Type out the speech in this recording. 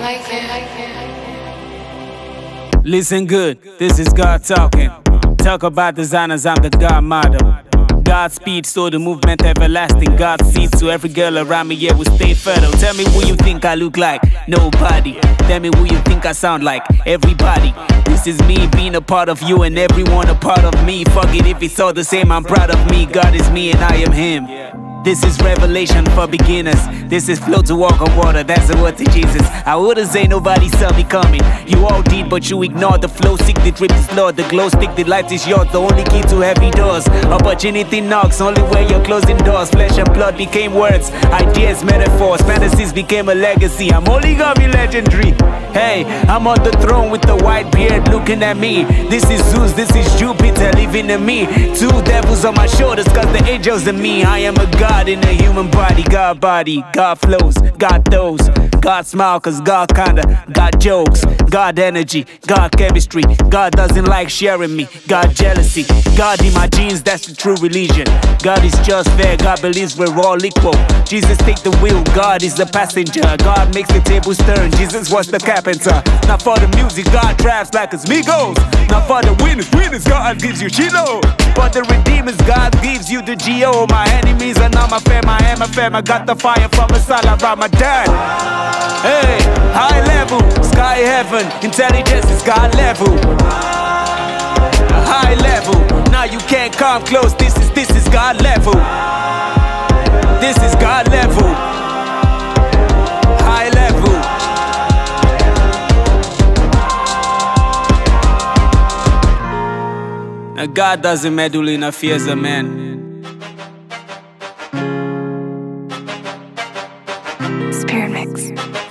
Listen good, this is God talking. Talk about designers, I'm the God model. Godspeed, so the movement everlasting. God's seed, so every girl around me, yeah, will stay fertile. Tell me who you think I look like? Nobody. Tell me who you think I sound like? Everybody. This is me being a part of you and everyone a part of me. Fuck it if it's all the same, I'm proud of me. God is me and I am him. This is revelation for beginners. This is flow to walk on water, that's the word to Jesus. I wouldn't say nobody saw me coming. You all did, but you ignored the flow. Seek the drip is Lord, the glow stick, the light is yours. The only key to heavy doors. Opportunity knocks, only when you're closing doors. Flesh and blood became words, ideas, metaphors. Fantasies became a legacy. I'm only gonna be legendary. Hey, I'm on the throne with the white beard looking at me. This is Zeus, this is Jupiter living in me. Two devils on my shoulders, cause the angels in me. I am a God in a human body. God body, God flows, God those. God smile cause God kinda got jokes. God energy, God chemistry. God doesn't like sharing me. God jealousy, God in my genes, that's the true religion. God is just fair, God believes we're all equal. Jesus take the wheel, God is the passenger. God makes the tables turn, Jesus was the carpenter. Not for the music, God drafts like it's Migos. Not for the winners, God gives you Chilo. For the redeemers, God gives you the G.O. My enemies are not my fam, I am a fam. I got the fire from a Salah Ramadan. Hey, high level, sky heaven, intelligence is God level. High level, now you can't come close. This is God level. This is God level. High level. Now God doesn't meddle in affairs of man. Spirit Mix.